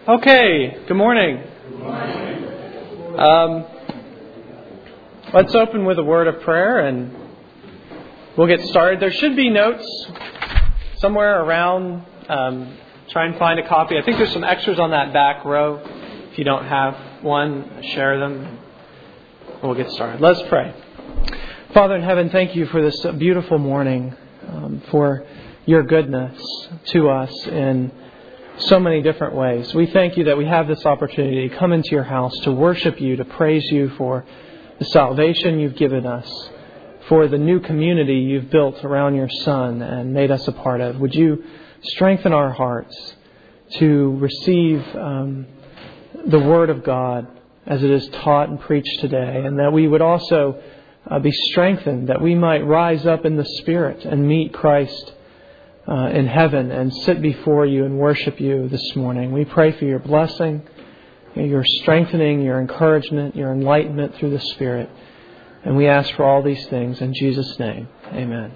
Okay, good morning. Good morning. Let's open with a word of prayer and we'll get started. There should be notes somewhere around. Try and find a copy. I think there's some extras on that back row. If you don't have one, share them. We'll get started. Let's pray. Father in heaven, thank you for this beautiful morning, for your goodness to us in so many different ways. We thank you that we have this opportunity to come into your house, to worship you, to praise you for the salvation you've given us, for the new community you've built around your Son and made us a part of. Would you strengthen our hearts to receive the Word of God as it is taught and preached today, and that we would also be strengthened, that we might rise up in the Spirit and meet Christ in heaven and sit before you and worship you this morning. We pray for your blessing, your strengthening, your encouragement, your enlightenment through the Spirit. And we ask for all these things in Jesus' name. Amen.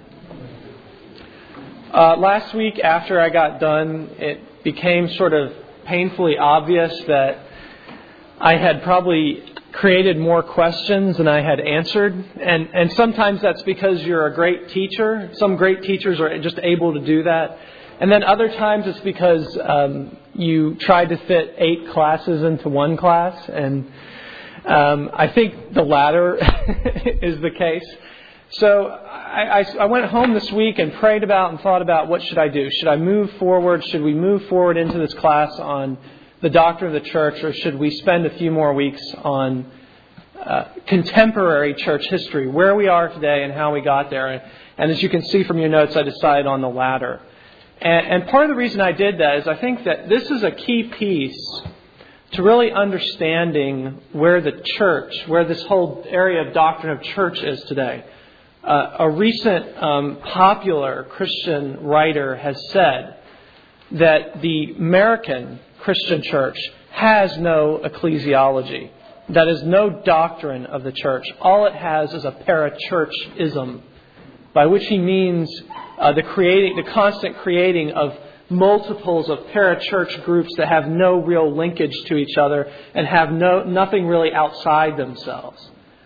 Last week after I got done, it became sort of painfully obvious that I had probably created more questions than I had answered. And sometimes that's because you're a great teacher. Some great teachers are just able to do that. And then other times it's because you tried to fit 8 classes into one class. And I think the latter is the case. So I went home this week and prayed about and thought about what should I do? Should I move forward? Should we move forward into this class on the doctrine of the church, or should we spend a few more weeks on contemporary church history, where we are today and how we got there? And as you can see from your notes, I decided on the latter. And part of the reason I did that is I think that this is a key piece to really understanding where the church, where this whole area of doctrine of church is today. A recent popular Christian writer has said that the American Christian church has no ecclesiology. That is no doctrine of the church. All it has is a parachurchism, by which he means the constant creating of multiples of parachurch groups that have no real linkage to each other and have nothing really outside themselves.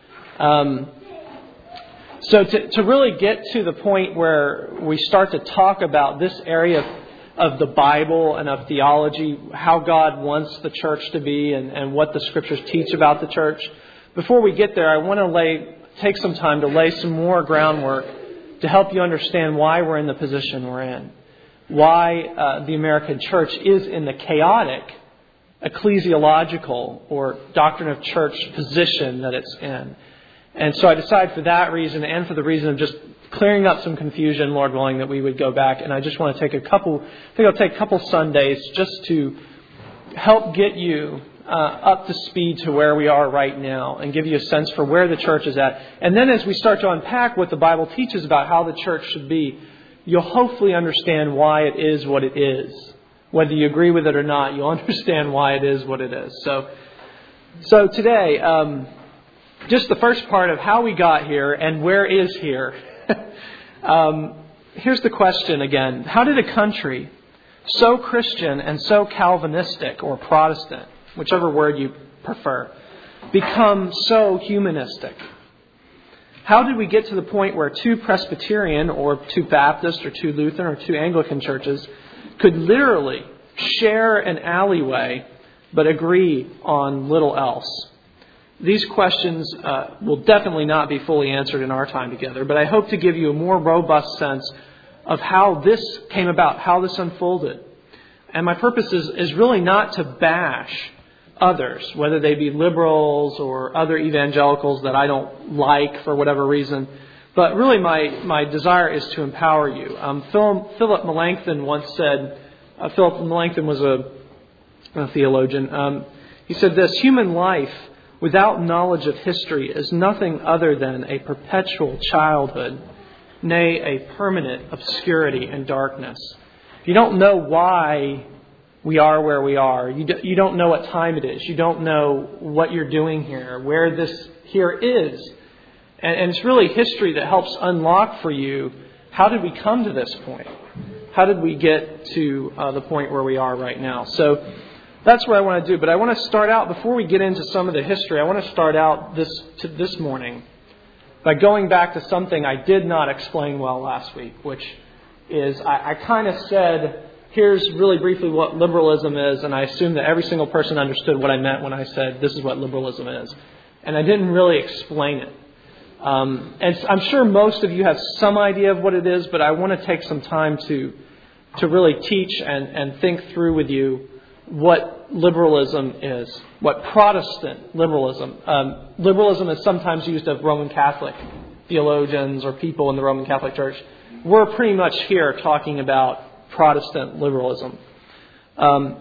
So to really get to the point where we start to talk about this area of the Bible and of theology, how God wants the church to be and what the Scriptures teach about the church. Before we get there, I want to take some time to lay some more groundwork to help you understand why we're in the position we're in. Why the American church is in the chaotic ecclesiological or doctrine of church position that it's in. And so I decided for that reason and for the reason of just clearing up some confusion, Lord willing, that we would go back. And I just want to take a couple Sundays just to help get you up to speed to where we are right now and give you a sense for where the church is at. And then as we start to unpack what the Bible teaches about how the church should be, you'll hopefully understand why it is what it is. Whether you agree with it or not, you'll understand why it is what it is. So today, just the first part of how we got here and where is here. Here's the question again. How did a country so Christian and so Calvinistic or Protestant, whichever word you prefer, become so humanistic? How did we get to the point where 2 Presbyterian or 2 Baptist or 2 Lutheran or 2 Anglican churches could literally share an alleyway but agree on little else? These questions will definitely not be fully answered in our time together, but I hope to give you a more robust sense of how this came about, how this unfolded. And my purpose is really not to bash others, whether they be liberals or other evangelicals that I don't like for whatever reason, but really my desire is to empower you. Philip Melanchthon once said, Philip Melanchthon was a theologian, he said this: human life without knowledge of history is nothing other than a perpetual childhood, nay, a permanent obscurity and darkness. You don't know why we are where we are. You don't know what time it is. You don't know what you're doing here, where this here is. And it's really history that helps unlock for you, how did we come to this point? How did we get to the point where we are right now? So that's what I want to do. But I want to start out, before we get into some of the history, I want to start out this morning by going back to something I did not explain well last week, which is I kind of said, here's really briefly what liberalism is, and I assumed that every single person understood what I meant when I said this is what liberalism is. And I didn't really explain it. And I'm sure most of you have some idea of what it is, but I want to take some time to really teach and think through with you what liberalism is, what Protestant liberalism. Liberalism is sometimes used of Roman Catholic theologians or people in the Roman Catholic Church. We're pretty much here talking about Protestant liberalism. And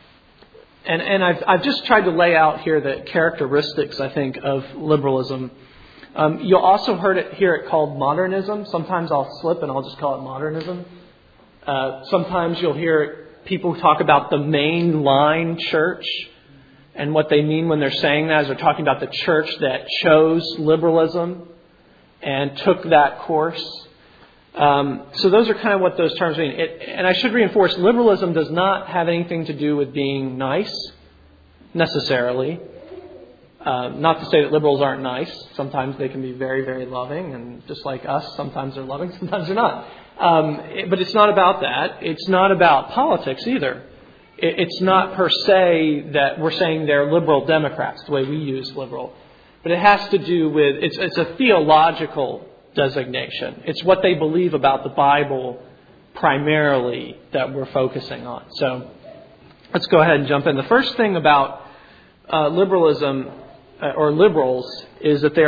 I've just tried to lay out here the characteristics, I think, of liberalism. You'll also hear it called modernism. Sometimes I'll slip and I'll just call it modernism. Sometimes you'll hear people talk about the mainline church, and what they mean when they're saying that is they're talking about the church that chose liberalism and took that course. So those are kind of what those terms mean. And I should reinforce, liberalism does not have anything to do with being nice, necessarily. Not to say that liberals aren't nice. Sometimes they can be very, very loving, and just like us, sometimes they're loving, sometimes they're not. But it's not about that. It's not about politics either. It's not per se that we're saying they're liberal Democrats, the way we use liberal. But it has to do with, it's a theological designation. It's what they believe about the Bible primarily that we're focusing on. So let's go ahead and jump in. The first thing about liberalism or liberals is that they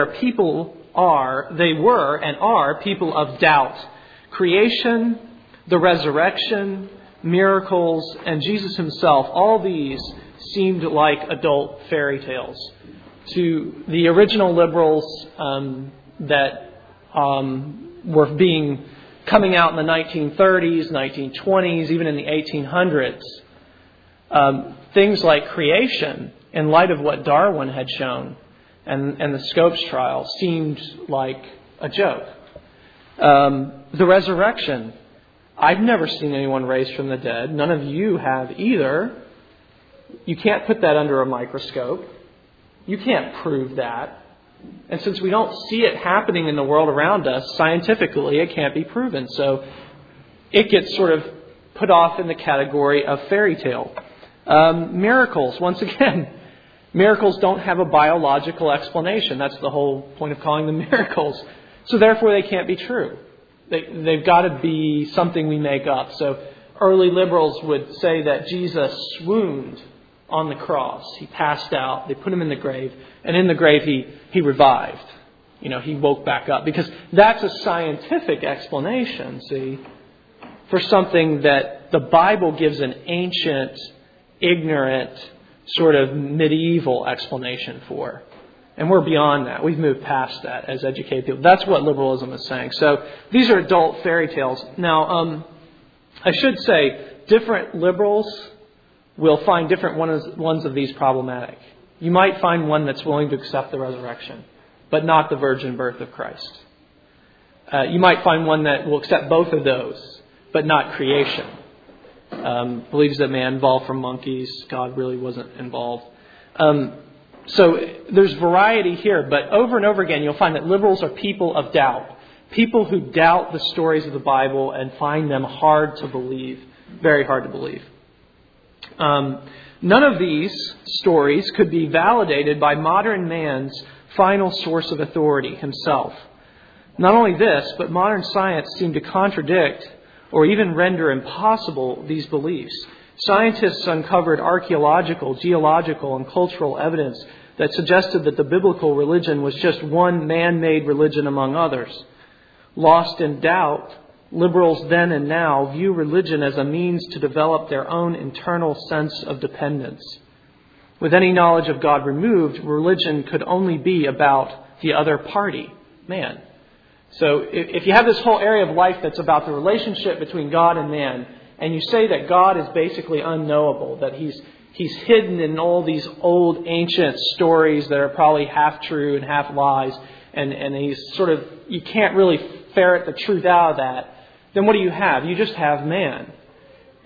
were and are people of doubt. Creation, the resurrection, miracles, and Jesus himself, all these seemed like adult fairy tales. To the original liberals that were coming out in the 1930s, 1920s, even in the 1800s, things like creation, in light of what Darwin had shown and the Scopes trial, seemed like a joke. The resurrection. I've never seen anyone raised from the dead. None of you have either. You can't put that under a microscope. You can't prove that. And since we don't see it happening in the world around us, scientifically it can't be proven. So it gets sort of put off in the category of fairy tale. Miracles, once again, miracles don't have a biological explanation. That's the whole point of calling them miracles. So therefore they can't be true. They've got to be something we make up. So early liberals would say that Jesus swooned on the cross. He passed out. They put him in the grave. And in the grave he revived. He woke back up. Because that's a scientific explanation, see, for something that the Bible gives an ancient, ignorant, sort of medieval explanation for. And we're beyond that. We've moved past that as educated people. That's what liberalism is saying. So these are adult fairy tales. Now, I should say, different liberals will find different ones of these problematic. You might find one that's willing to accept the resurrection, but not the virgin birth of Christ. You might find one that will accept both of those, but not creation. Believes that man evolved from monkeys. God really wasn't involved. So there's variety here, but over and over again, you'll find that liberals are people of doubt. People who doubt the stories of the Bible and find them hard to believe, very hard to believe. None of these stories could be validated by modern man's final source of authority, himself. Not only this, but modern science seemed to contradict or even render impossible these beliefs. Scientists uncovered archaeological, geological, and cultural evidence that suggested that the biblical religion was just one man-made religion among others. Lost in doubt, liberals then and now view religion as a means to develop their own internal sense of dependence. With any knowledge of God removed, religion could only be about the other party, man. So if you have this whole area of life that's about the relationship between God and man, and you say that God is basically unknowable, that He's hidden in all these old ancient stories that are probably half true and half lies, and He's sort of, you can't really ferret the truth out of that, then what do you have? You just have man.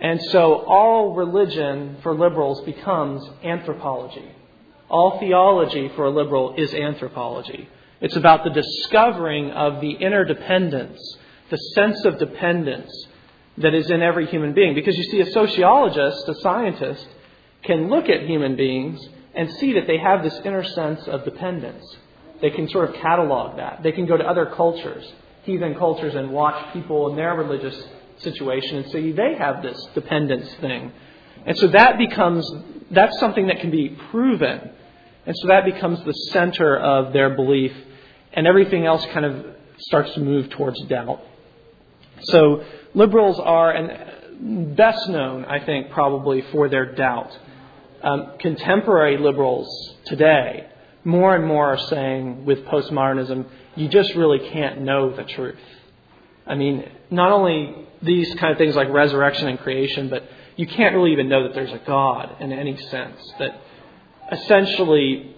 And so all religion for liberals becomes anthropology. All theology for a liberal is anthropology. It's about the discovering of the interdependence, the sense of dependence that is in every human being. Because you see, a sociologist, a scientist, can look at human beings and see that they have this inner sense of dependence. They can sort of catalog that. They can go to other cultures, heathen cultures, and watch people in their religious situation and see they have this dependence thing. And so that's something that can be proven. And so that becomes the center of their belief, and everything else kind of starts to move towards doubt. So liberals are best known, I think, probably for their doubt. Contemporary liberals today, more and more are saying with postmodernism, you just really can't know the truth. I mean, not only these kind of things like resurrection and creation, but you can't really even know that there's a God in any sense. That essentially,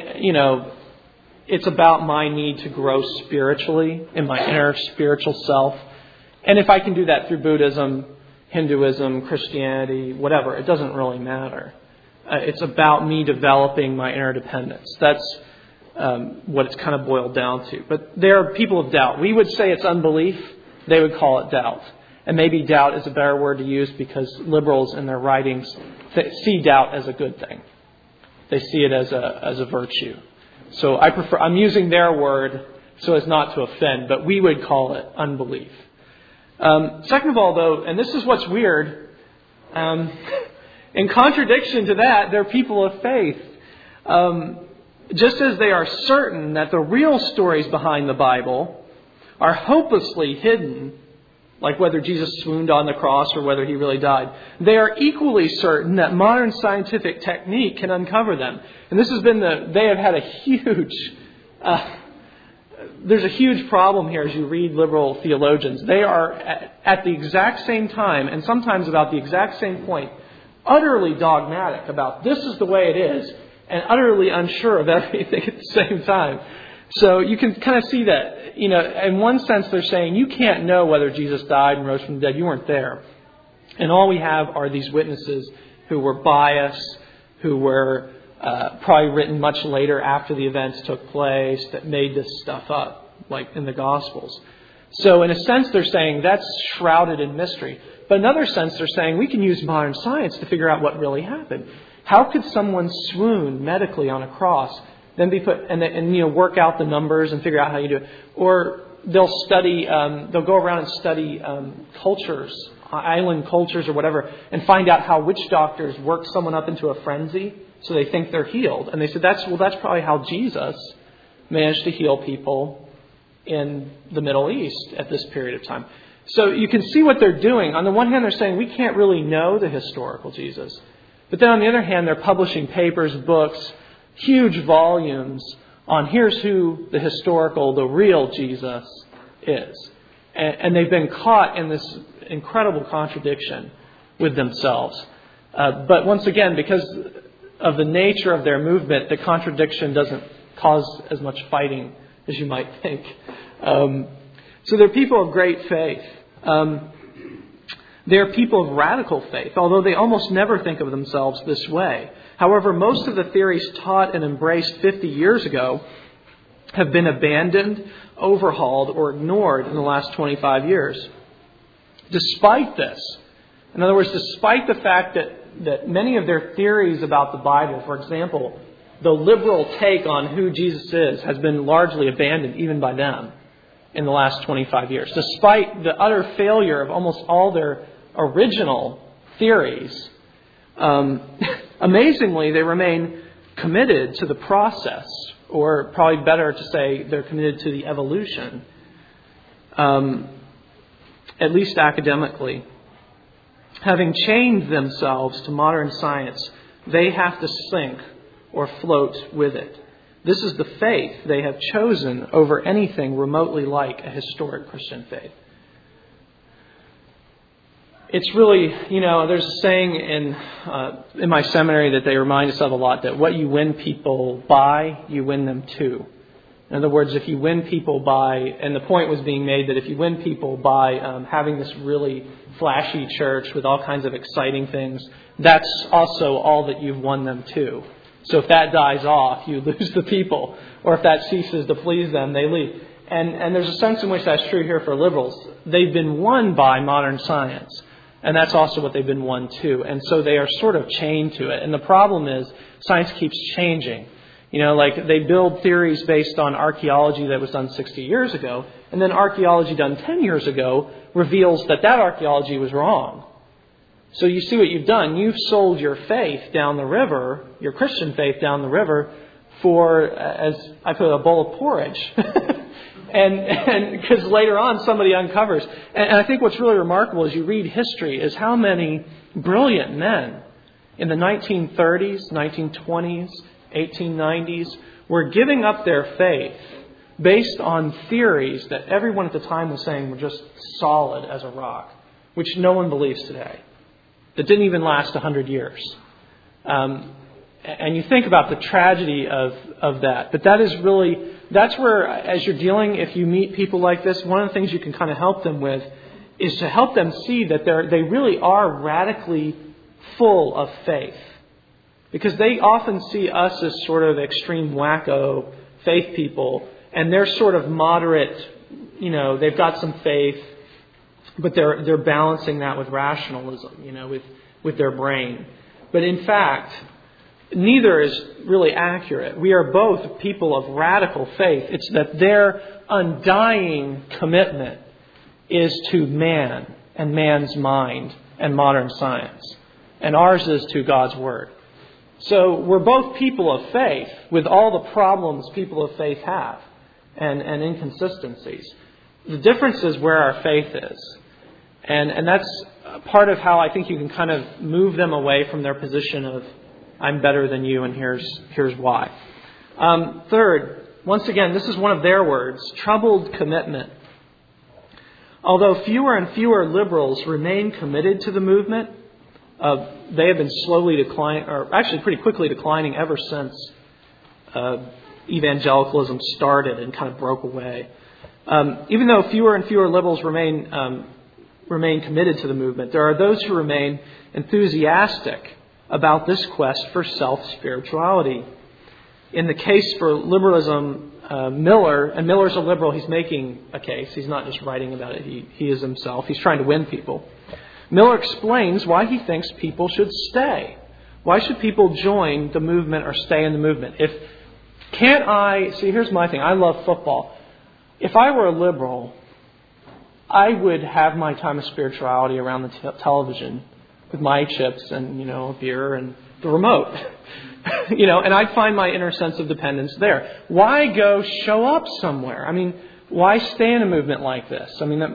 it's about my need to grow spiritually in my inner spiritual self. And if I can do that through Buddhism, Hinduism, Christianity, whatever, it doesn't really matter. It's about me developing my inner dependence. That's what it's kind of boiled down to. But there are people of doubt. We would say it's unbelief. They would call it doubt. And maybe doubt is a better word to use because liberals in their writings see doubt as a good thing. They see it as a virtue. So I'm using their word so as not to offend, but we would call it unbelief. Second of all, though, and this is what's weird, in contradiction to that, they're people of faith. Just as they are certain that the real stories behind the Bible are hopelessly hidden, like whether Jesus swooned on the cross or whether he really died, they are equally certain that modern scientific technique can uncover them. And this has been they have had a huge, there's a huge problem here as you read liberal theologians. They are at the exact same time, and sometimes about the exact same point, utterly dogmatic about this is the way it is, and utterly unsure of everything at the same time. So you can kind of see that, in one sense they're saying you can't know whether Jesus died and rose from the dead. You weren't there. And all we have are these witnesses who were biased, who were probably written much later after the events took place that made this stuff up, like in the Gospels. So in a sense they're saying that's shrouded in mystery. But in another sense they're saying we can use modern science to figure out what really happened. How could someone swoon medically on a cross, then be put and work out the numbers and figure out how you do it? Or they'll go around and study cultures, island cultures or whatever, and find out how witch doctors work someone up into a frenzy so they think they're healed. And they said that's probably how Jesus managed to heal people in the Middle East at this period of time. So you can see what they're doing. On the one hand, they're saying we can't really know the historical Jesus. But then on the other hand, they're publishing papers, books, huge volumes on here's who the real Jesus is. And they've been caught in this incredible contradiction with themselves. But once again, because of the nature of their movement, the contradiction doesn't cause as much fighting as you might think. So they're people of great faith. They're people of radical faith, although they almost never think of themselves this way. However, most of the theories taught and embraced 50 years ago have been abandoned, overhauled, or ignored in the last 25 years. Despite this, in other words, despite the fact that many of their theories about the Bible, for example, the liberal take on who Jesus is, has been largely abandoned even by them in the last 25 years. Despite the utter failure of almost all their original theories, amazingly, they remain committed to the process, or probably better to say they're committed to the evolution, at least academically. Having chained themselves to modern science, they have to sink or float with it. This is the faith they have chosen over anything remotely like a historic Christian faith. It's really, there's a saying in my seminary that they remind us of a lot, that what you win people by, you win them to. In other words, if you win people by, and the point was being made that if you win people by having this really flashy church with all kinds of exciting things, that's also all that you've won them to. So if that dies off, you lose the people. Or if that ceases to please them, they leave. And there's a sense in which that's true here for liberals. They've been won by modern science. And that's also what they've been won to. And so they are sort of chained to it. And the problem is science keeps changing. You know, like they build theories based on archaeology that was done 60 years ago. And then archaeology done 10 years ago reveals that archaeology was wrong. So you see what you've done. You've sold your faith down the river, your Christian faith down the river, for, as I put it, a bowl of porridge. And because later on somebody uncovers. And I think what's really remarkable as you read history is how many brilliant men in the 1930s, 1920s, 1890s were giving up their faith based on theories that everyone at the time was saying were just solid as a rock, which no one believes today. That didn't even last 100 years. And you think about the tragedy of that. But that is really, that's where, as you're dealing, if you meet people like this, one of the things you can kind of help them with is to help them see that they really are radically full of faith. Because they often see us as sort of extreme wacko faith people, and they're sort of moderate, you know, they've got some faith, but they're balancing that with rationalism, you know, with their brain. But in fact, neither is really accurate. We are both people of radical faith. It's that their undying commitment is to man and man's mind and modern science. And ours is to God's Word. So we're both people of faith with all the problems people of faith have and inconsistencies. The difference is where our faith is. And that's part of how I think you can kind of move them away from their position of, I'm better than you, and here's why. Third, once again, this is one of their words, troubled commitment. Although fewer and fewer liberals remain committed to the movement, they have been slowly declining, or actually pretty quickly declining ever since evangelicalism started and kind of broke away. Even though fewer and fewer liberals remain committed to the movement, there are those who remain enthusiastic about this quest for self-spirituality. In the case for liberalism, Miller, and Miller's a liberal, he's making a case. He's not just writing about it. He is himself. He's trying to win people. Miller explains why he thinks people should stay. Why should people join the movement or stay in the movement? Here's my thing. I love football. If I were a liberal, I would have my time of spirituality around the television with my chips and, a beer and the remote. And I'd find my inner sense of dependence there. Why go show up somewhere? I mean, why stay in a movement like this? I mean,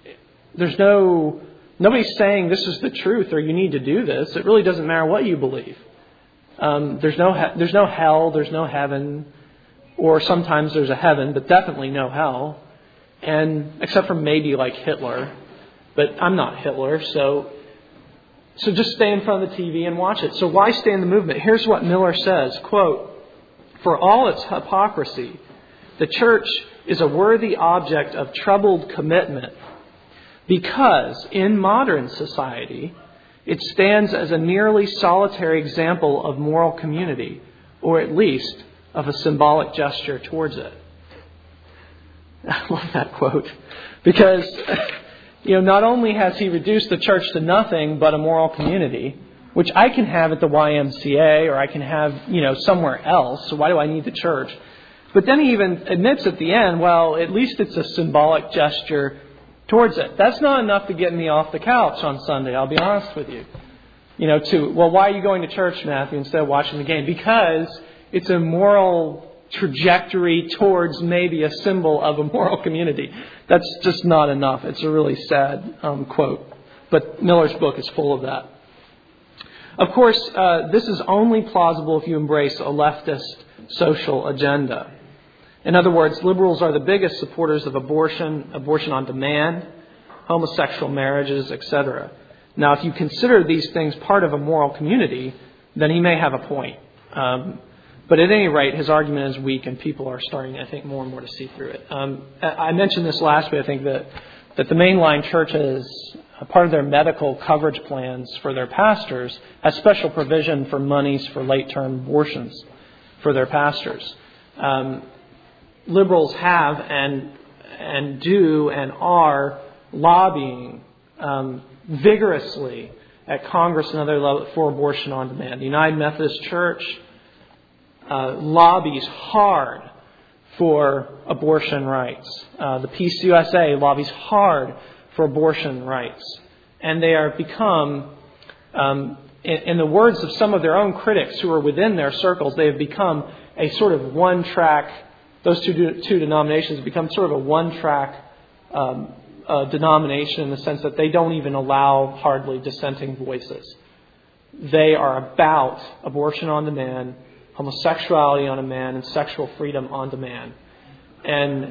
nobody's saying this is the truth or you need to do this. It really doesn't matter what you believe. There's no hell, there's no heaven, or sometimes there's a heaven, but definitely no hell. And except for maybe like Hitler, but I'm not Hitler, so just stay in front of the TV and watch it. So why stay in the movement? Here's what Miller says, quote, "For all its hypocrisy, the church is a worthy object of troubled commitment because in modern society, it stands as a nearly solitary example of moral community, or at least of a symbolic gesture towards it." I love that quote because not only has he reduced the church to nothing but a moral community, which I can have at the YMCA or I can have, somewhere else. So why do I need the church? But then he even admits at the end, well, at least it's a symbolic gesture towards it. That's not enough to get me off the couch on Sunday, I'll be honest with you. Why are you going to church, Matthew, instead of watching the game? Because it's a moral trajectory towards maybe a symbol of a moral community. That's just not enough. It's a really sad quote. But Miller's book is full of that. Of course, this is only plausible if you embrace a leftist social agenda. In other words, liberals are the biggest supporters of abortion on demand, homosexual marriages, etc. Now, if you consider these things part of a moral community, then he may have a point. But at any rate, his argument is weak, and people are starting, I think, more and more to see through it. I mentioned this last week. I think that the mainline churches, a part of their medical coverage plans for their pastors, has special provision for monies for late-term abortions for their pastors. Liberals have and do and are lobbying vigorously at Congress and other levels for abortion on demand. The United Methodist Church lobbies hard for abortion rights. The PCUSA lobbies hard for abortion rights. And they are become, in the words of some of their own critics who are within their circles, they have become a sort of one-track, those two denominations have become sort of a one-track denomination in the sense that they don't even allow hardly dissenting voices. They are about abortion on demand, homosexuality on demand, and sexual freedom on demand. And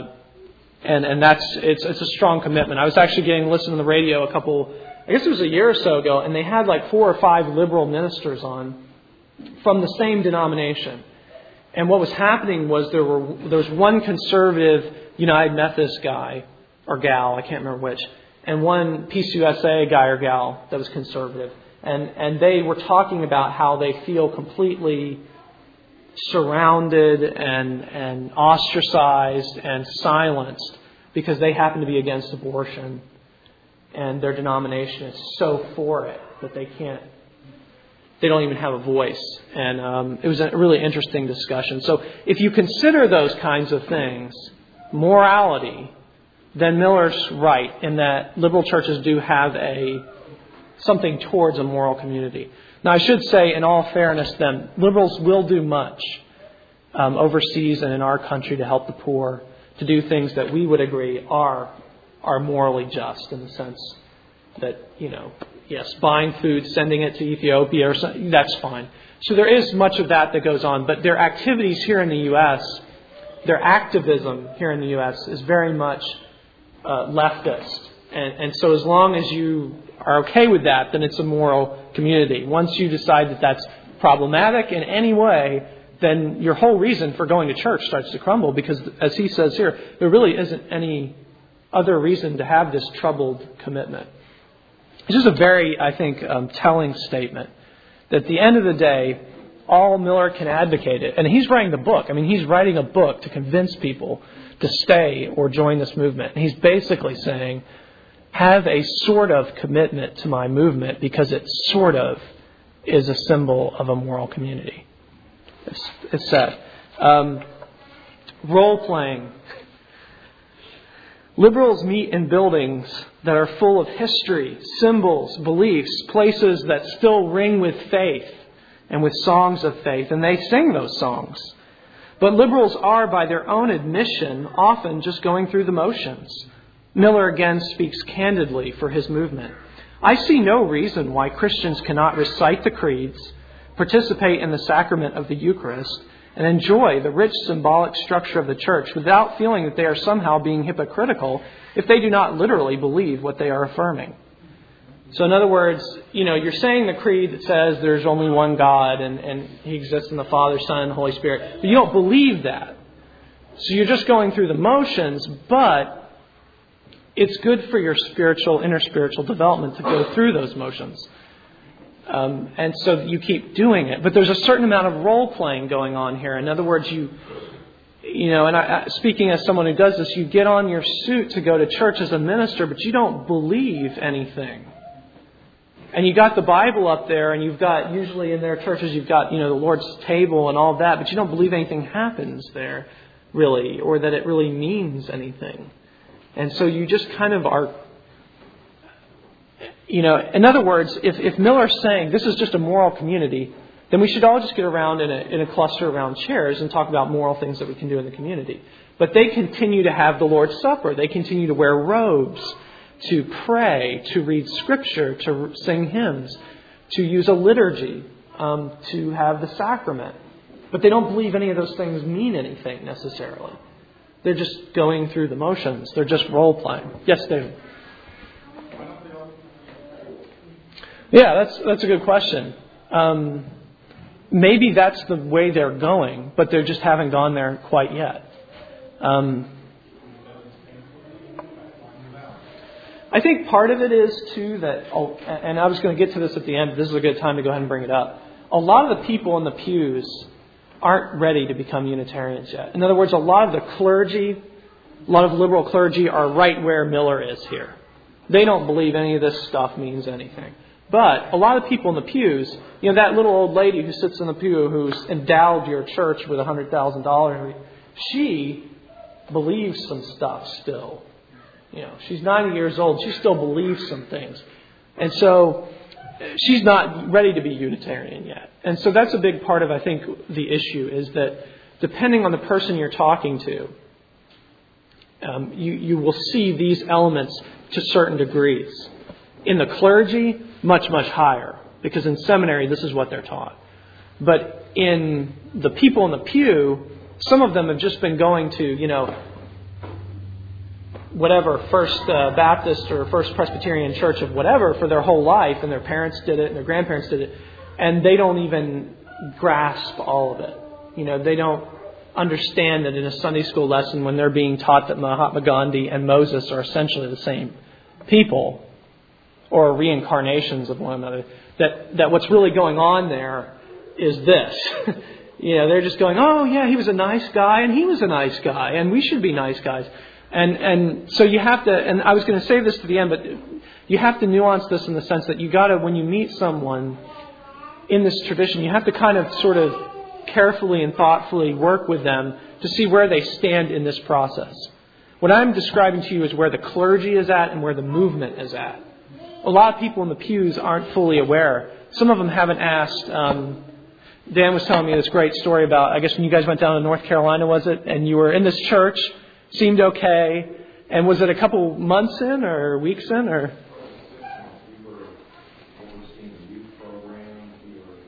that's it's a strong commitment. I was actually listening to the radio I guess it was a year or so ago, and they had like 4 or 5 liberal ministers on from the same denomination. And what was happening was there was one conservative United Methodist guy or gal, I can't remember which, and one PCUSA guy or gal that was conservative. And they were talking about how they feel completely surrounded and ostracized and silenced because they happen to be against abortion, and their denomination is so for it that they don't even have a voice. And it was a really interesting discussion. So if you consider those kinds of things, morality, then Miller's right in that liberal churches do have something towards a moral community. Now, I should say, in all fairness, then, liberals will do much overseas and in our country to help the poor, to do things that we would agree are morally just, in the sense that, yes, buying food, sending it to Ethiopia, or something, that's fine. So there is much of that goes on, but their activities here in the U.S., their activism here in the U.S. is very much leftist. And so as long as you are okay with that, then it's a moral community. Once you decide that that's problematic in any way, then your whole reason for going to church starts to crumble, because, as he says here, there really isn't any other reason to have this troubled commitment. It's just a very, I think, telling statement that at the end of the day, all Miller can advocate it. And he's writing the book. I mean, he's writing a book to convince people to stay or join this movement. And he's basically saying, have a sort of commitment to my movement because it sort of is a symbol of a moral community. It's said. Role-playing. Liberals meet in buildings that are full of history, symbols, beliefs, places that still ring with faith and with songs of faith, and they sing those songs. But liberals are, by their own admission, often just going through the motions. Miller again speaks candidly for his movement. I see no reason why Christians cannot recite the creeds, participate in the sacrament of the Eucharist, and enjoy the rich symbolic structure of the church without feeling that they are somehow being hypocritical if they do not literally believe what they are affirming. So in other words, you're saying the creed that says there's only one God and He exists in the Father, Son, and Holy Spirit, but you don't believe that. So you're just going through the motions, but it's good for your inner spiritual development to go through those motions. And so you keep doing it. But there's a certain amount of role-playing going on here. In other words, speaking as someone who does this, you get on your suit to go to church as a minister, but you don't believe anything. And you got the Bible up there, and you've got, usually in their churches, you've got, the Lord's table and all of that, but you don't believe anything happens there, really, or that it really means anything. And so you just kind of are, in other words, if Miller's saying this is just a moral community, then we should all just get around in a cluster around chairs and talk about moral things that we can do in the community. But they continue to have the Lord's Supper. They continue to wear robes, to pray, to read Scripture, to sing hymns, to use a liturgy, to have the sacrament. But they don't believe any of those things mean anything necessarily. They're just going through the motions. They're just role-playing. Yes, David? Yeah, that's a good question. maybe that's the way they're going, but they just haven't gone there quite yet. I think part of it is, too, that, and I was going to get to this at the end, but this is a good time to go ahead and bring it up. A lot of the people in the pews aren't ready to become Unitarians yet. In other words, a lot of the clergy, a lot of liberal clergy are right where Miller is here. They don't believe any of this stuff means anything. But a lot of people in the pews, that little old lady who sits in the pew who's endowed your church with $100,000, she believes some stuff still. She's 90 years old. She still believes some things. And so she's not ready to be Unitarian yet. And so that's a big part of, I think, the issue is that depending on the person you're talking to, you will see these elements to certain degrees. In the clergy, much, much higher. Because in seminary, this is what they're taught. But in the people in the pew, some of them have just been going to, whatever First Baptist or First Presbyterian Church of whatever for their whole life, and their parents did it and their grandparents did it, and they don't even grasp all of it. They don't understand that in a Sunday school lesson when they're being taught that Mahatma Gandhi and Moses are essentially the same people or reincarnations of one another, that what's really going on there is this. They're just going, oh yeah, he was a nice guy and he was a nice guy and we should be nice guys. And so you have to, and I was going to save this to the end, but you have to nuance this in the sense that you got to, when you meet someone in this tradition, you have to kind of sort of carefully and thoughtfully work with them to see where they stand in this process. What I'm describing to you is where the clergy is at and where the movement is at. A lot of people in the pews aren't fully aware. Some of them haven't asked. Dan was telling me this great story about, I guess when you guys went down to North Carolina, was it? And you were in this church. Seemed okay. And was it a couple months in or weeks in or? We were overseeing the youth program. We were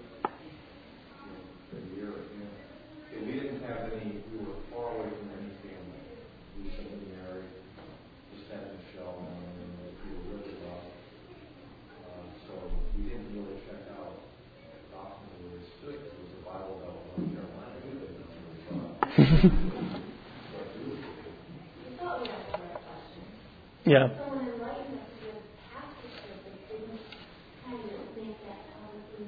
a year. And we didn't have any, we were far away from any family. Recently married. Just had Michelle and we were really well. So we didn't really check out often we were sick. It was a Bible Belt in North Carolina. We lived in Yeah. So when enlightenment was pastors, they didn't kind of make that publicly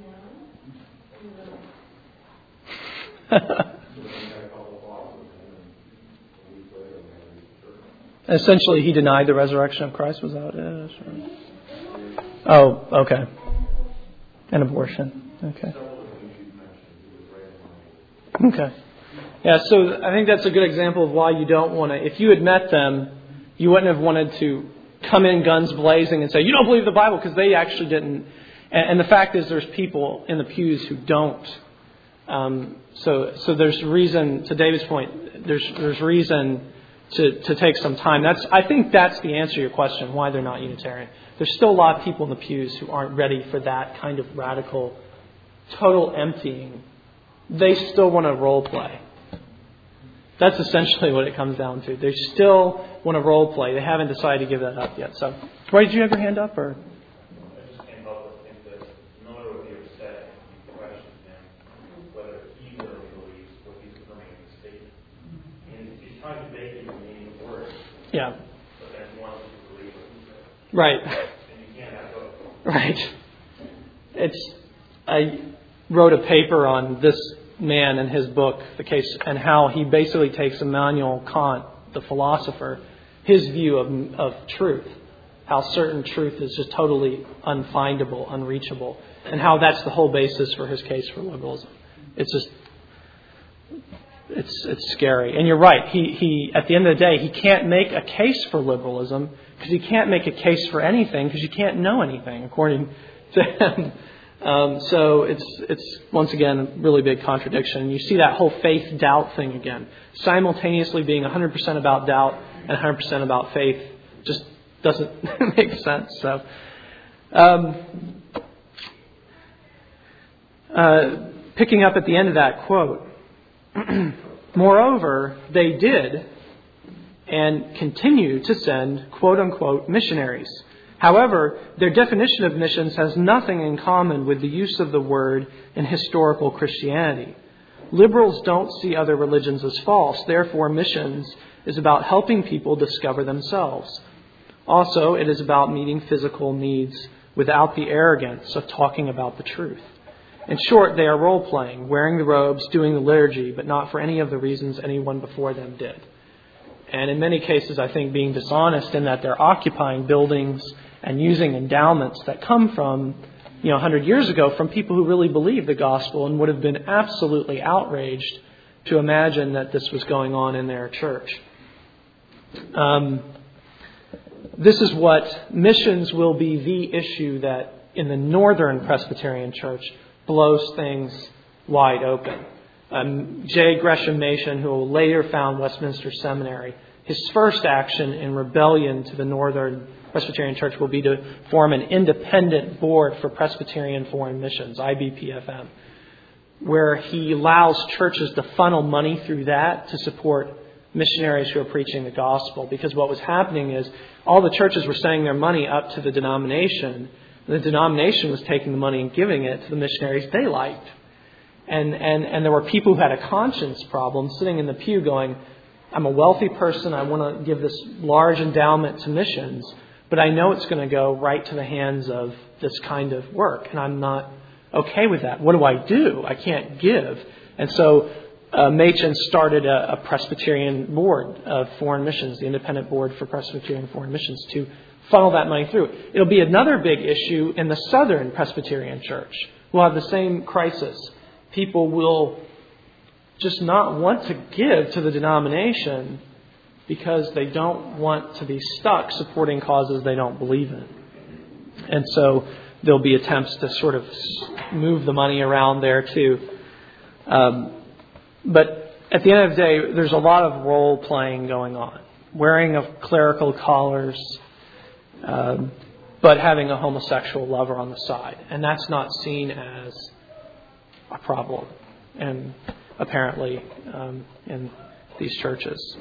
known. Essentially, he denied the resurrection of Christ. Was that it? Sure. Oh, okay. And abortion. Okay. Okay. Yeah, so I think that's a good example of why you don't want to, if you had met them, you wouldn't have wanted to come in guns blazing and say, you don't believe the Bible, because they actually didn't. And the fact is there's people in the pews who don't. So there's reason, to David's point, there's reason to take some time. I think that's the answer to your question, why they're not Unitarian. There's still a lot of people in the pews who aren't ready for that kind of radical, total emptying. They still want to role play. That's essentially what it comes down to. They still want to role play. They haven't decided to give that up yet. So, Roy, did you have your hand up? Or? I just can't help but think that Miller would be upset if you questioned him whether he really believes what he's affirming in the statement. And he's trying to make it the meaning of words. Yeah. But then he wants you to believe what he said. Right. And you can't have both. Right. I wrote a paper on this man in his book, The Case, and how he basically takes Immanuel Kant, the philosopher, his view of truth, how certain truth is just totally unfindable, unreachable, and how that's the whole basis for his case for liberalism. It's scary. And you're right. He at the end of the day, he can't make a case for liberalism because he can't make a case for anything because you can't know anything, according to him. So it's once again a really big contradiction. You see that whole faith doubt thing again, simultaneously being 100% about doubt and 100% about faith, just doesn't make sense. So, picking up at the end of that quote, moreover, they did and continue to send quote unquote missionaries However, their definition of missions has nothing in common with the use of the word in historical Christianity. Liberals don't see other religions as false. Therefore, missions is about helping people discover themselves. Also, it is about meeting physical needs without the arrogance of talking about the truth. In short, they are role-playing, wearing the robes, doing the liturgy, but not for any of the reasons anyone before them did. And in many cases, I think being dishonest in that they're occupying buildings and using endowments that come from, 100 years ago from people who really believed the gospel and would have been absolutely outraged to imagine that this was going on in their church. This is what missions will be the issue that in the Northern Presbyterian Church blows things wide open. J. Gresham Machen, who later found Westminster Seminary, his first action in rebellion to the Northern Presbyterian Church will be to form an independent board for Presbyterian Foreign Missions, IBPFM, where he allows churches to funnel money through that to support missionaries who are preaching the gospel. Because what was happening is all the churches were sending their money up to the denomination. The denomination was taking the money and giving it to the missionaries they liked. And there were people who had a conscience problem sitting in the pew going, I'm a wealthy person, I want to give this large endowment to missions, but I know it's going to go right to the hands of this kind of work, and I'm not okay with that. What do? I can't give. And so Machen started a Presbyterian board of foreign missions, the Independent Board for Presbyterian Foreign Missions, to funnel that money through. It'll be another big issue in the Southern Presbyterian Church. We'll have the same crisis. People will just not want to give to the denomination because they don't want to be stuck supporting causes they don't believe in. And so there'll be attempts to sort of move the money around there too. But at the end of the day, there's a lot of role playing going on. Wearing of clerical collars, but having a homosexual lover on the side. And that's not seen as a problem, and apparently in these churches.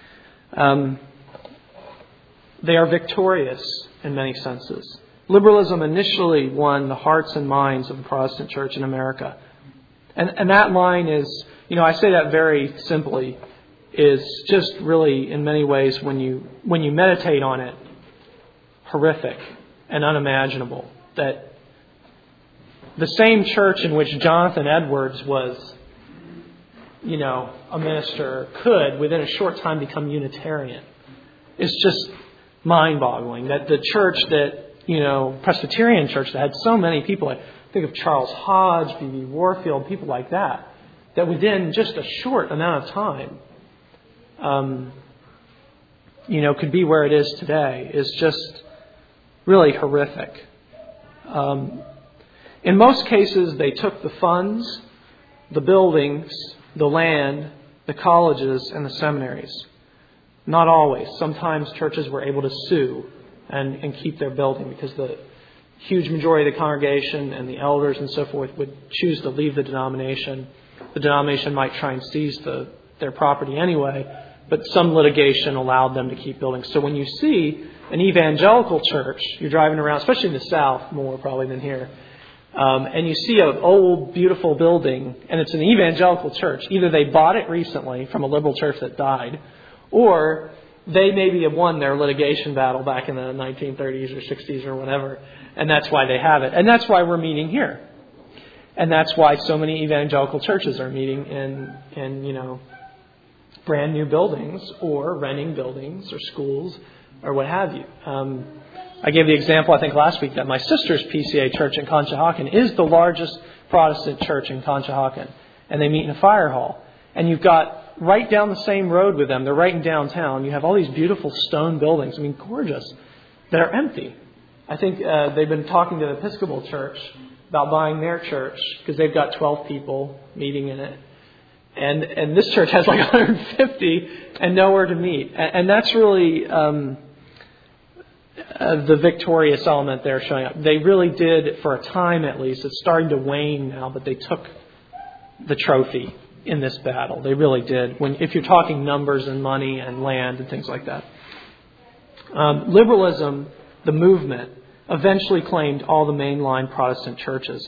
They are victorious in many senses. Liberalism initially won the hearts and minds of the Protestant church in America. And that line is, I say that very simply, is just really in many ways when you meditate on it, horrific and unimaginable. That the same church in which Jonathan Edwards was, a minister, could within a short time become Unitarian. It's just mind-boggling that the church that, Presbyterian church that had so many people, I think of Charles Hodge, B.B. Warfield, people like that within just a short amount of time, could be where it is today, is just really horrific. In most cases, they took the funds, the buildings, the land, the colleges, and the seminaries. Not always. Sometimes churches were able to sue and keep their building because the huge majority of the congregation and the elders and so forth would choose to leave the denomination. The denomination might try and seize their property anyway, but some litigation allowed them to keep building. So when you see an evangelical church, you're driving around, especially in the South more probably than here, and you see an old, beautiful building, and it's an evangelical church. Either they bought it recently from a liberal church that died, or they maybe have won their litigation battle back in the 1930s or 60s or whatever, and that's why they have it. And that's why we're meeting here. And that's why so many evangelical churches are meeting in brand new buildings or renting buildings or schools or what have you. I gave the example, I think, last week that my sister's PCA church in Conshohocken is the largest Protestant church in Conshohocken. And they meet in a fire hall. And you've got right down the same road with them, they're right in downtown, you have all these beautiful stone buildings, gorgeous, that are empty. I think they've been talking to the Episcopal Church about buying their church because they've got 12 people meeting in it. And this church has like 150 and nowhere to meet. And that's really the victorious element there showing up. They really did, for a time at least, it's starting to wane now, but they took the trophy in this battle. They really did. If you're talking numbers and money and land and things like that. Liberalism, the movement, eventually claimed all the mainline Protestant churches.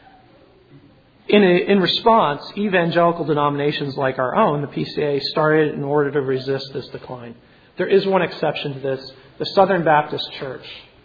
In response, evangelical denominations like our own, the PCA, started in order to resist this decline. There is one exception to this. The Southern Baptist Church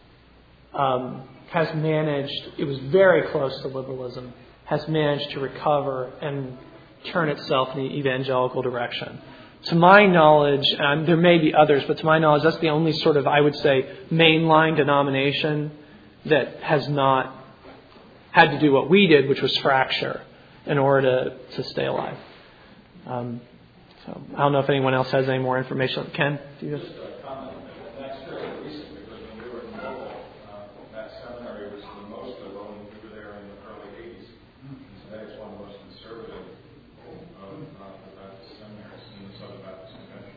has managed, it was very close to liberalism, has managed to recover and turn itself in the evangelical direction. To my knowledge, there may be others, but to my knowledge, that's the only sort of, I would say, mainline denomination that has not had to do what we did, which was fracture in order to stay alive. So I don't know if anyone else has any more information. Ken, do you? Just a comment. That's fairly recent because when we were in Louisville, that seminary was the most liberal, and we were there in the early 80s. So that is one of the most conservative of the Baptist seminaries in the Southern Baptist Convention.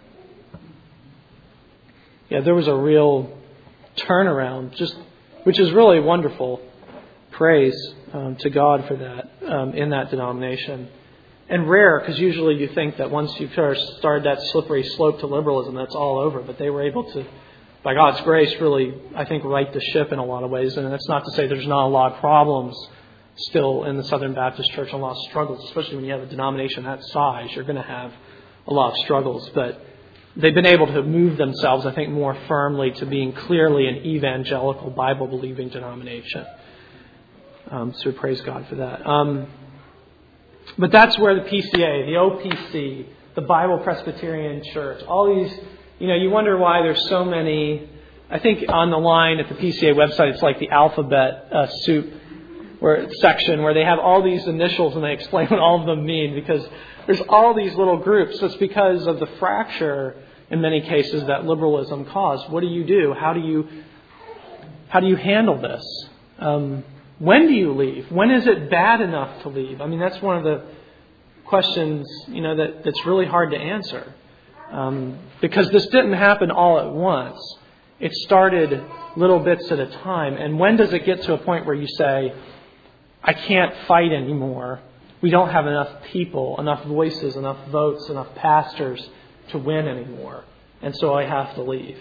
Yeah, there was a real turnaround, which is really wonderful. Praise to God for that in that denomination. And rare, because usually you think that once you've started that slippery slope to liberalism, that's all over. But they were able to, by God's grace, really, I think, right the ship in a lot of ways. And that's not to say there's not a lot of problems still in the Southern Baptist Church, a lot of struggles, especially when you have a denomination that size. You're going to have a lot of struggles. But they've been able to move themselves, I think, more firmly to being clearly an evangelical, Bible-believing denomination. So praise God for that. But that's where the PCA, the OPC, the Bible Presbyterian Church, all these, you wonder why there's so many. I think on the line at the PCA website, it's like the alphabet soup section where they have all these initials and they explain what all of them mean, because there's all these little groups. So it's because of the fracture in many cases that liberalism caused. What do you do? How do you handle this? When do you leave? When is it bad enough to leave? I mean, that's one of the questions, that's really hard to answer. Because this didn't happen all at once. It started little bits at a time. And when does it get to a point where you say, I can't fight anymore. We don't have enough people, enough voices, enough votes, enough pastors to win anymore. And so I have to leave.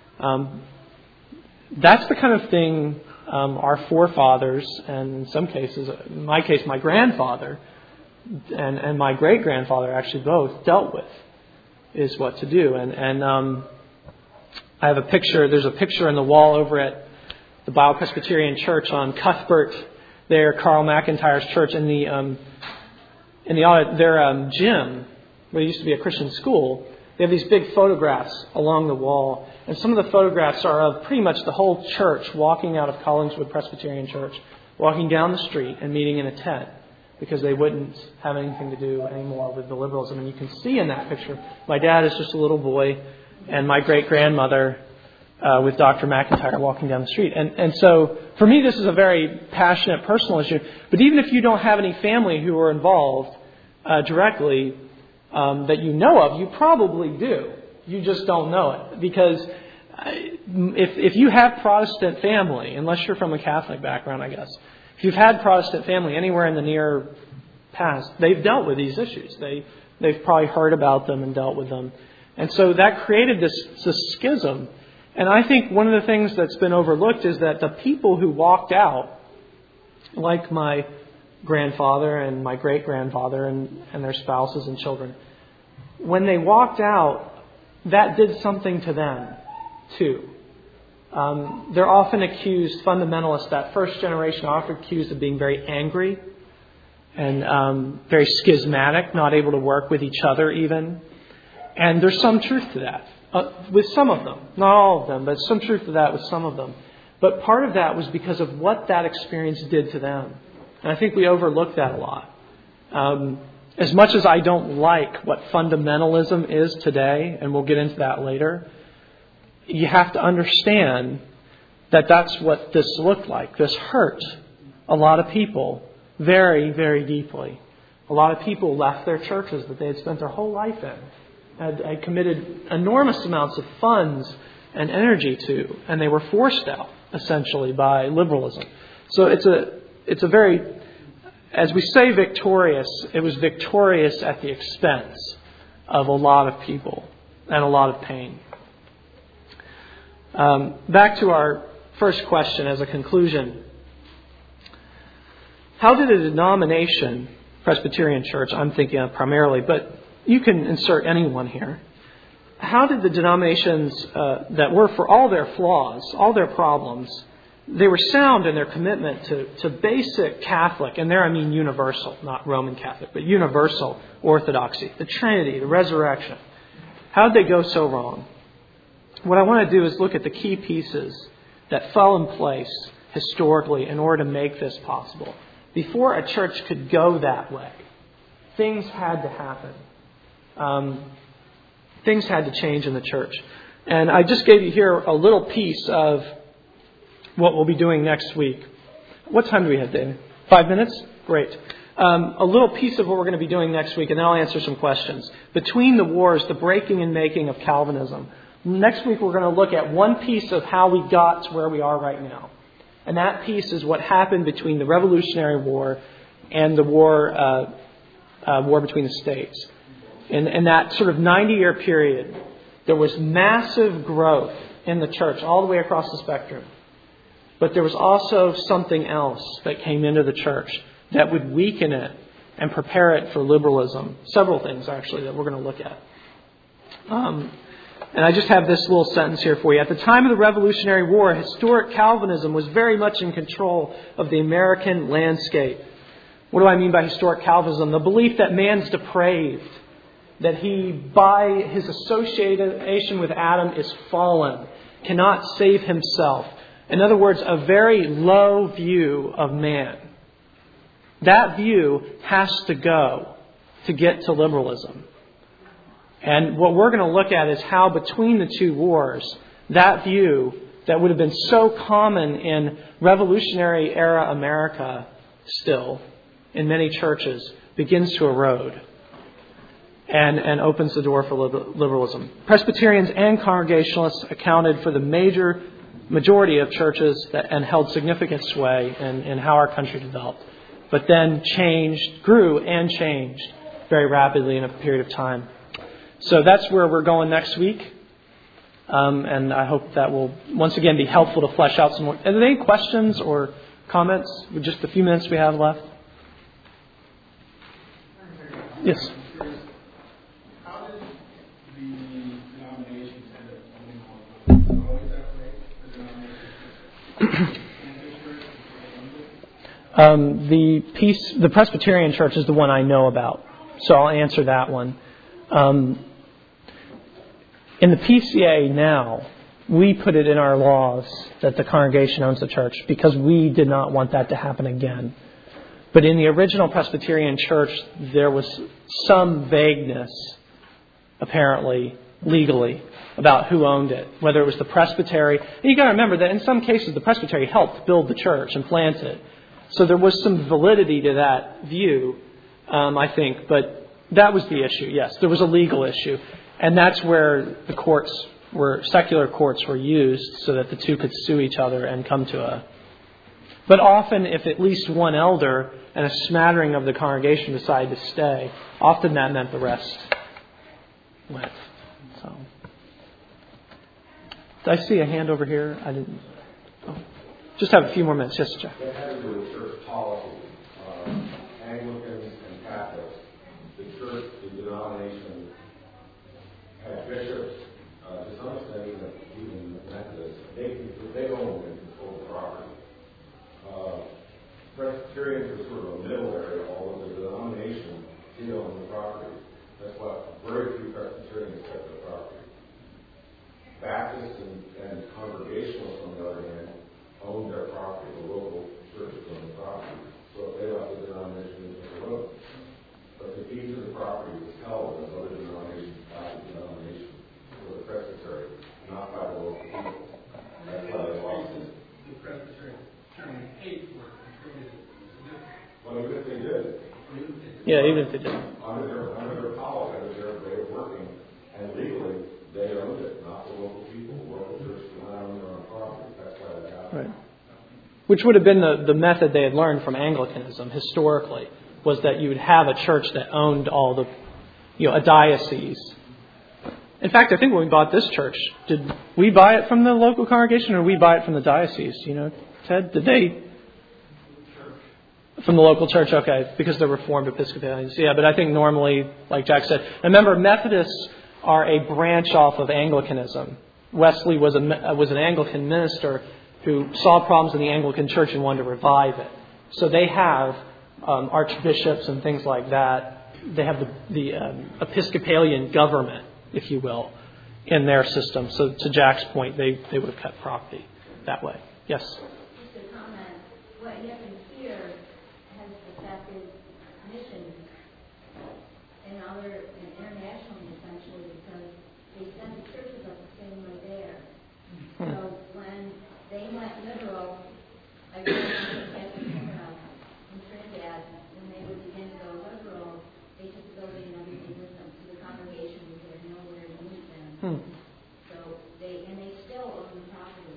That's the kind of thing our forefathers, and in some cases, in my case, my grandfather and my great-grandfather actually both dealt with, is what to do. And I have a picture. There's a picture in the wall over at the Bible Presbyterian Church on Cuthbert there, Carl McIntyre's church, in their gym, where it used to be a Christian school. They have these big photographs along the wall. And some of the photographs are of pretty much the whole church walking out of Collingswood Presbyterian Church, walking down the street and meeting in a tent because they wouldn't have anything to do anymore with the liberalism. And you can see in that picture, my dad is just a little boy and my great-grandmother with Dr. McIntyre walking down the street. And so for me, this is a very passionate personal issue. But even if you don't have any family who are involved directly, that you know of, you probably do. You just don't know it. Because if you have Protestant family, unless you're from a Catholic background, I guess, if you've had Protestant family anywhere in the near past, they've dealt with these issues. They've probably heard about them and dealt with them. And so that created this schism. And I think one of the things that's been overlooked is that the people who walked out, like my grandfather and my great-grandfather and their spouses and children, when they walked out, that did something to them, too. They're often accused, fundamentalists, that first generation are often accused of being very angry and very schismatic, not able to work with each other even. And there's some truth to that. With some of them. Not all of them, but some truth to that with some of them. But part of that was because of what that experience did to them. And I think we overlook that a lot. As much as I don't like what fundamentalism is today, and we'll get into that later, you have to understand that that's what this looked like. This hurt a lot of people very, very deeply. A lot of people left their churches that they had spent their whole life in, had committed enormous amounts of funds and energy to, and they were forced out, essentially, by liberalism. So it's a very, as we say victorious, it was victorious at the expense of a lot of people and a lot of pain. Back to our first question as a conclusion. How did a denomination, Presbyterian Church, I'm thinking of primarily, but you can insert anyone here. How did the denominations that were, for all their flaws, all their problems, they were sound in their commitment to basic Catholic, and there I mean universal, not Roman Catholic, but universal orthodoxy, the Trinity, the resurrection. How did they go so wrong? What I want to do is look at the key pieces that fell in place historically in order to make this possible. Before a church could go that way, things had to happen. Things had to change in the church. And I just gave you here a little piece of what we'll be doing next week. What time do we have, David? 5 minutes? Great. A little piece of what we're going to be doing next week, and then I'll answer some questions. Between the wars, the breaking and making of Calvinism. Next week, we're going to look at one piece of how we got to where we are right now. And that piece is what happened between the Revolutionary War and the war between the states. In that sort of 90-year period, there was massive growth in the church all the way across the spectrum. But there was also something else that came into the church that would weaken it and prepare it for liberalism. Several things, actually, that we're going to look at. And I just have this little sentence here for you. At the time of the Revolutionary War, historic Calvinism was very much in control of the American landscape. What do I mean by historic Calvinism? The belief that man's depraved, that he, by his association with Adam, is fallen, cannot save himself. In other words, a very low view of man. That view has to go to get to liberalism. And what we're going to look at is how between the two wars, that view that would have been so common in Revolutionary era America still, in many churches, begins to erode and opens the door for liberalism. Presbyterians and Congregationalists accounted for the majority of churches and held significant sway in how our country developed, but then grew and changed very rapidly in a period of time. So that's where we're going next week. And I hope that will once again be helpful to flesh out some more. Are there any questions or comments with just the few minutes we have left? Yes. How did the denominations end up coming on? Always that way? The Presbyterian Church is the one I know about, so I'll answer that one. In the PCA now, we put it in our laws that the congregation owns the church because we did not want that to happen again. But in the original Presbyterian Church, there was some vagueness, apparently, legally, about who owned it, whether it was the presbytery. And you've got to remember that in some cases, the presbytery helped build the church and plant it. So there was some validity to that view, I think. But that was the issue, yes. There was a legal issue. And that's where secular courts were used so that the two could sue each other and come to a... But often, if at least one elder and a smattering of the congregation decided to stay, often that meant the rest went. So, did I see a hand over here? I didn't. Oh. Just have a few more minutes. Yes, Jeff. That had to do with church policy. Anglicans and Catholics, the church, the denomination, had bishops, to some extent even Methodists. They owned and controlled the property. Presbyterians were sort of a middle area, although the denomination did own the property. That's why very few Presbyterians kept the property. Baptists and Congregationalists, on the other hand, owned their property. The local churches owned the property. So if they left the denomination, they took the road. But the key to the property was held in other denominations by the denomination, for the presbytery, not by the local people. That's why they lost it. The presbytery certainly paid for it. Well, even if they did. Yeah, even if they did. Under their policy, under their way of working, and legally, they owned it, not the local people. The local church did not own their own property. That's why that happened. Right. Which would have been the method they had learned from Anglicanism historically, was that you would have a church that owned all the, a diocese. In fact, I think when we bought this church, did we buy it from the local congregation or did we buy it from the diocese? You know, Ted, did they? From the local church, okay, because they're Reformed Episcopalians. Yeah, but I think normally, like Jack said, remember, Methodists are a branch off of Anglicanism. Wesley was an Anglican minister who saw problems in the Anglican Church and wanted to revive it. So they have archbishops and things like that. They have the Episcopalian government, if you will, in their system. So to Jack's point, they would have kept property that way. Yes? Just a comment. What happens here has affected missions and internationally, essentially, because they set the churches up the same way there. So when they went liberal, I grew up in Trinidad, when they would begin to go liberal, they took the building and everything with them. So the congregation was there nowhere to meet them. So they still own the property.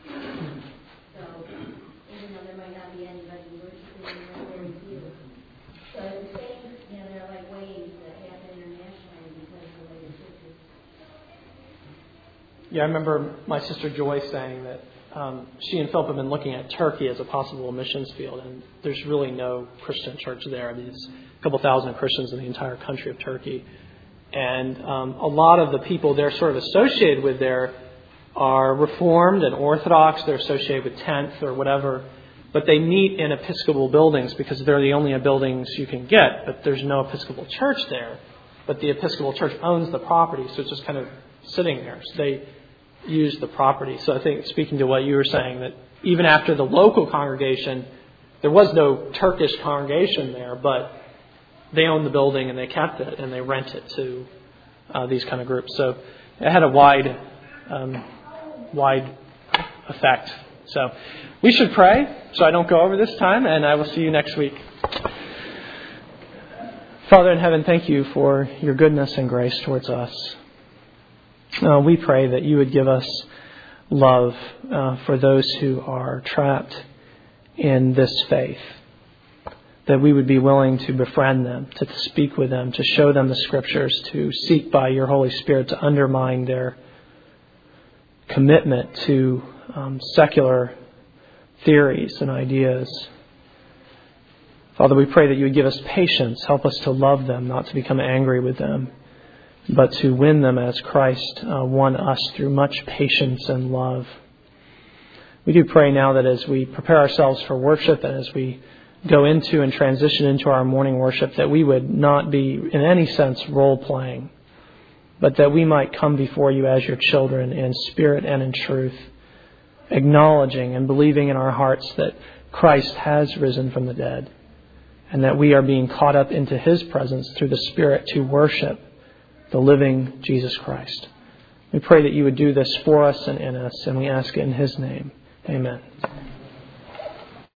So even though there might not be anybody worshiping nowhere to view. So it's the same, there are like ways that happen internationally because of the way the churches. Yeah, I remember my sister Joy saying that she and Philip have been looking at Turkey as a possible missions field, and there's really no Christian church there. I mean, it's a couple thousand Christians in the entire country of Turkey. And a lot of the people they're sort of associated with there are Reformed and Orthodox. They're associated with 10th or whatever. But they meet in Episcopal buildings because they're the only buildings you can get. But there's no Episcopal church there. But the Episcopal church owns the property, so it's just kind of sitting there. So they use the property. So I think, speaking to what you were saying, that even after the local congregation, there was no Turkish congregation there, but they own the building and they kept it and they rent it to these kind of groups. So it had a wide effect. So we should pray so I don't go over this time, and I will see you next week. Father in heaven, thank you for your goodness and grace towards us. We pray that you would give us love for those who are trapped in this faith. That we would be willing to befriend them, to speak with them, to show them the Scriptures, to seek by your Holy Spirit to undermine their commitment to secular theories and ideas. Father, we pray that you would give us patience, help us to love them, not to become angry with them, but to win them as Christ won us through much patience and love. We do pray now that as we prepare ourselves for worship and as we go into and transition into our morning worship, that we would not be in any sense role-playing, but that we might come before you as your children in spirit and in truth, acknowledging and believing in our hearts that Christ has risen from the dead and that we are being caught up into his presence through the Spirit to worship the living Jesus Christ. We pray that you would do this for us and in us, and we ask it in his name. Amen.